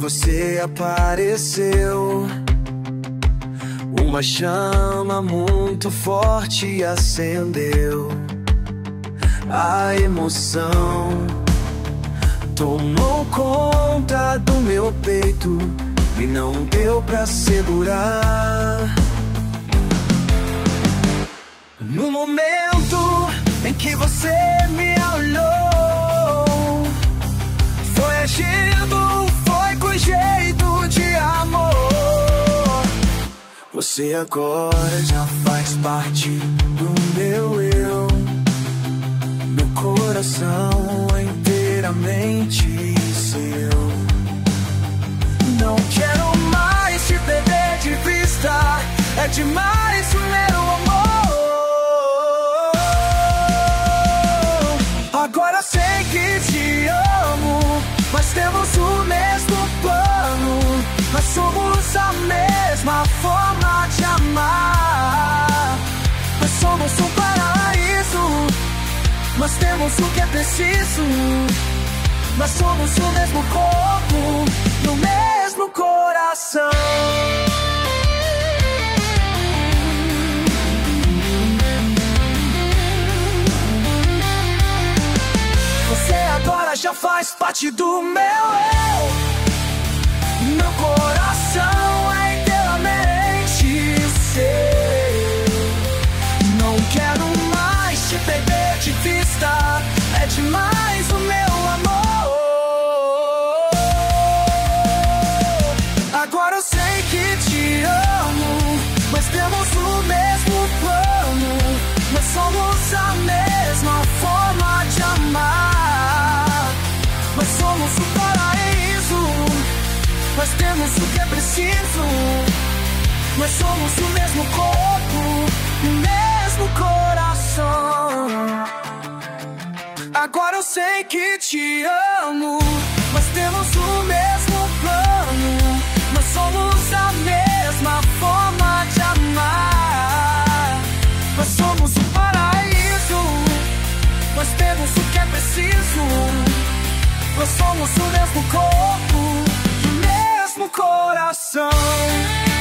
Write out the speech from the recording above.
você apareceu, uma chama muito forte acendeu. A emoção tomou conta do meu peito e não deu pra segurar. No momento em que você me olhou, foi agindo, foi com jeito de amor. Você agora já faz parte do meu eu, meu coração inteiramente seu. Não quero mais te perder de vista, é demais o meu amor. Agora sei que te amo, mas temos o mesmo plano. Nós somos a mesma forma de amar. Nós somos um paraíso, nós temos o que é preciso. Nós somos o mesmo corpo, no mesmo coração. Você agora já faz parte do meu eu. Meu coração é inteiramente seu. Não quero mais te perder de vista, é demais o meu amor. Agora eu sei que te amo, mas temos o mesmo plano. Nós somos a mesma forma de amar. Nós somos o paraíso, nós temos o que é preciso. Nós somos o mesmo corpo, o mesmo coração. Agora eu sei que te amo, mas temos o mesmo plano. Nós somos a mesma forma de amar. Nós somos o paraíso, nós temos o que é preciso. Nós somos o mesmo corpo, o mesmo coração.